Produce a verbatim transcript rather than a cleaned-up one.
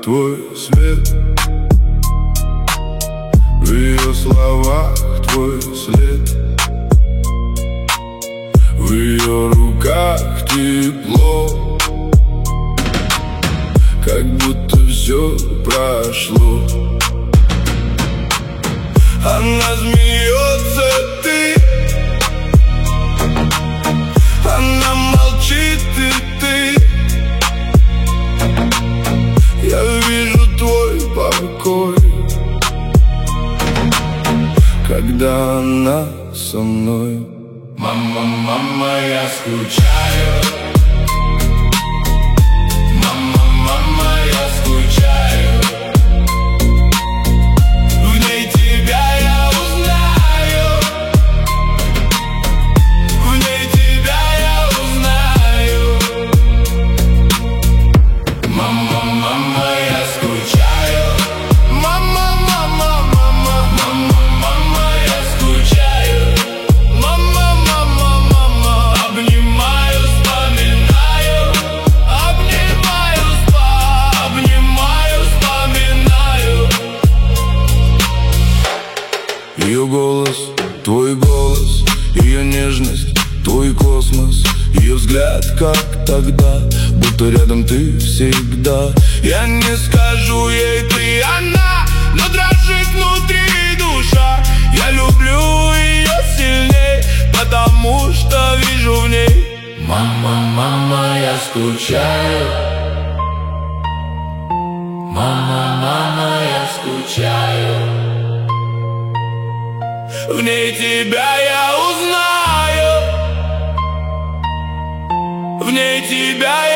твой свет, в ее словах твой след, в ее руках тепло, как будто все прошло. Она смеется, ты, она молчит, и ты. Я вижу твой покой, когда она со мной. Мама, мама, я скучаю. Мама, мама, я скучаю. В ней тебя я узнаю. В ней тебя я узнаю. Мама, мама, я скучаю. Мама, мама, мама, мама, мама, я скучаю. Мама, мама, мама, обнимаю, вспоминаю. Обнимаю, спа, обнимаю, вспоминаю. Ее голос, твой голос, ее нежность, твой космос, ее взгляд, как тогда, будто рядом ты всегда. Я не скажу ей ты, она, но дрожит внутри душа. Я люблю ее сильней, потому что вижу в ней. Мама, мама, я скучаю. Мама, мама, я скучаю. В ней тебя я узнаю. В ней тебя я